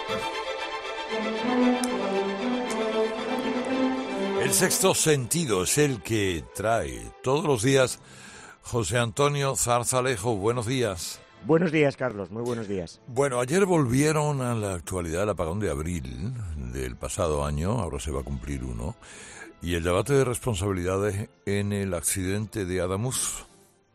El sexto sentido es el que trae todos los días José Antonio Zarzalejo. Buenos días. Buenos días, Carlos. Muy buenos días. Bueno, ayer volvieron a la actualidad el apagón de abril del pasado año, ahora se va a cumplir uno, y el debate de responsabilidades en el accidente de Adamuz.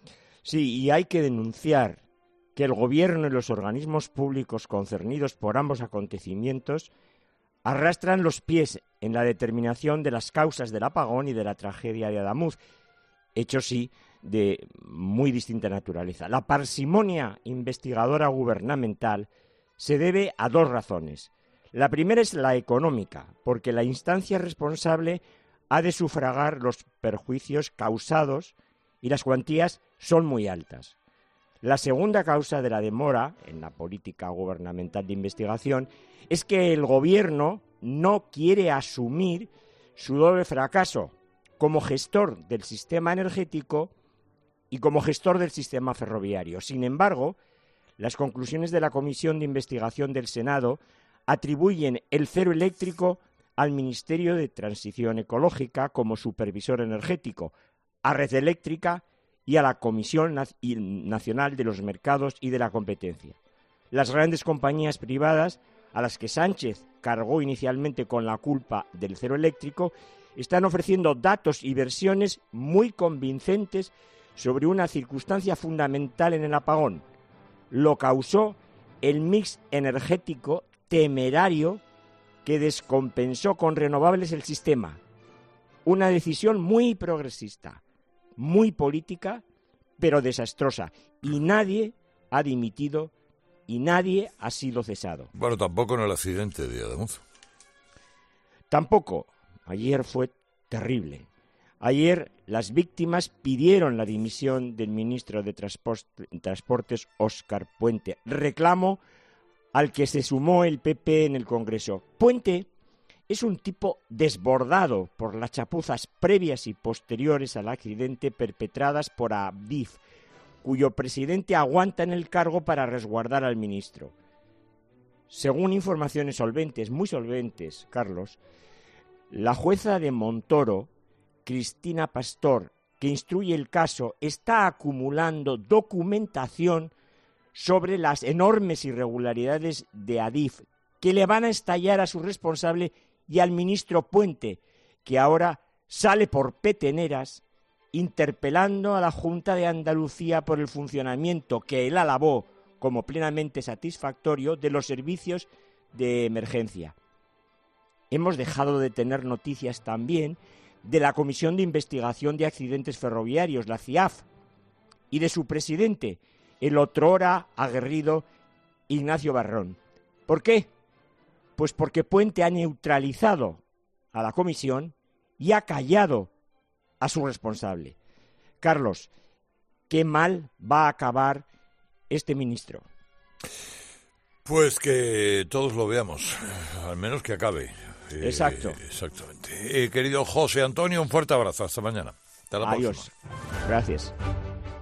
Sí, y hay que denunciar que el gobierno y los organismos públicos concernidos por ambos acontecimientos arrastran los pies en la determinación de las causas del apagón y de la tragedia de Adamuz, hechos sí de muy distinta naturaleza. La parsimonia investigadora gubernamental se debe a dos razones. La primera es la económica, porque la instancia responsable ha de sufragar los perjuicios causados y las cuantías son muy altas. La segunda causa de la demora en la política gubernamental de investigación es que el gobierno no quiere asumir su doble fracaso como gestor del sistema energético y como gestor del sistema ferroviario. Sin embargo, las conclusiones de la Comisión de Investigación del Senado atribuyen el cero eléctrico al Ministerio de Transición Ecológica como supervisor energético, a Red Eléctrica y a la Comisión Nacional de los Mercados y de la Competencia. Las grandes compañías privadas, a las que Sánchez cargó inicialmente con la culpa del cero eléctrico, están ofreciendo datos y versiones muy convincentes sobre una circunstancia fundamental en el apagón. Lo causó el mix energético temerario que descompensó con renovables el sistema. Una decisión muy progresista, muy política, pero desastrosa. Y nadie ha dimitido y nadie ha sido cesado. Bueno, tampoco en el accidente de Adamuz. Tampoco. Ayer fue terrible. Ayer las víctimas pidieron la dimisión del ministro de Transportes, Óscar Puente. Reclamo al que se sumó el PP en el Congreso. Puente es un tipo desbordado por las chapuzas previas y posteriores al accidente perpetradas por Adif, cuyo presidente aguanta en el cargo para resguardar al ministro. Según informaciones solventes, muy solventes, Carlos, la jueza de Montoro, Cristina Pastor, que instruye el caso, está acumulando documentación sobre las enormes irregularidades de Adif, que le van a estallar a su responsable y al ministro Puente, que ahora sale por peteneras interpelando a la Junta de Andalucía por el funcionamiento que él alabó como plenamente satisfactorio de los servicios de emergencia. Hemos dejado de tener noticias también de la Comisión de Investigación de Accidentes Ferroviarios, la CIAF, y de su presidente, el otrora aguerrido Ignacio Barrón. ¿Por qué? Pues porque Puente ha neutralizado a la comisión y ha callado a su responsable. Carlos, qué mal va a acabar este ministro. Pues que todos lo veamos, al menos que acabe. Exacto. Exactamente. Querido José Antonio, un fuerte abrazo. Hasta mañana. Hasta la próxima. Adiós. Gracias.